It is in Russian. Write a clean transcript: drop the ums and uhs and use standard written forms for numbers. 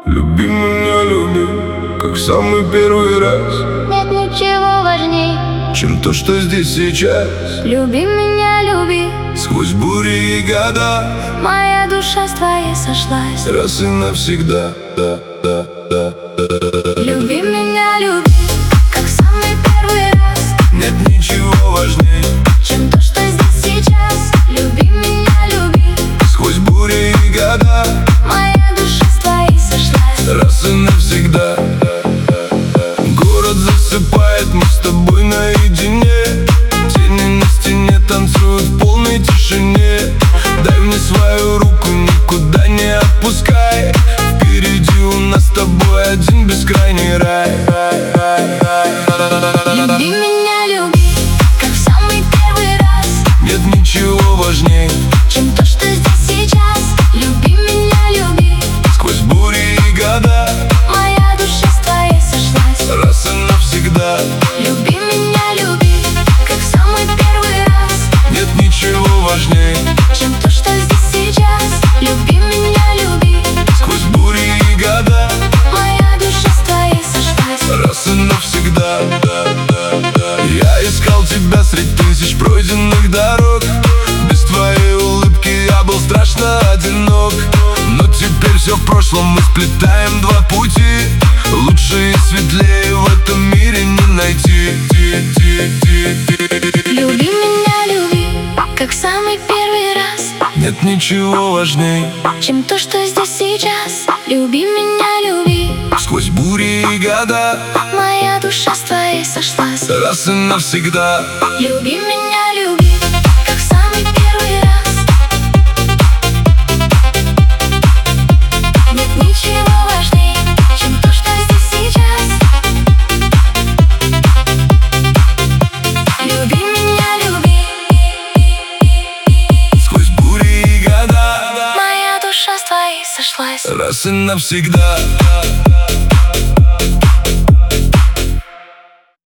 Люби меня, люби, как самый первый раз. Нет ничего важней, чем то, что здесь сейчас. Люби меня, люби, сквозь бури и года. Моя душа с твоей сошлась раз и навсегда. Люби меня, люби, как самый первый раз. Нет ничего важней, чем то, что здесь сейчас. Люби меня, люби, сквозь бури и года. Моя душа с твоей сошлась раз и навсегда. Город засыпает, мы с тобой наедине. Тени на стене танцуют в полной тишине. Дай мне свою руку, никуда не отпускай. Впереди у нас с тобой один бескрайний рай. Люби меня, люби, как в самый первый раз. Нет ничего важней, чем то, что здесь сейчас. Люби меня, люби, сквозь бури и года. Моя душа с твоей сошлась раз и навсегда. Люби меня, люби, как в самый первый раз. Нет ничего важней, чем то, что здесь сейчас. Люби меня, люби, сквозь бури и года. Моя душа с твоей сошлась раз и навсегда. Я искал тебя средь тысяч пройденных дорог. Без твоей улыбки я был страшно одинок. Но теперь все в прошлом, мы сплетаем два пути. Лучше и светлее в этом мире не найти. Люби меня, люби, как в самый первый раз. Нет ничего важней, чем то, что здесь сейчас. Люби меня, люби, сквозь бури и года. Моя душа с твоей сошлась раз и навсегда. Люби меня, люби, как в самый первый раз. Нет ничего важней, чем то, что здесь сейчас. Люби меня, люби, сквозь бури и года. Моя душа с твоей сошлась раз и навсегда.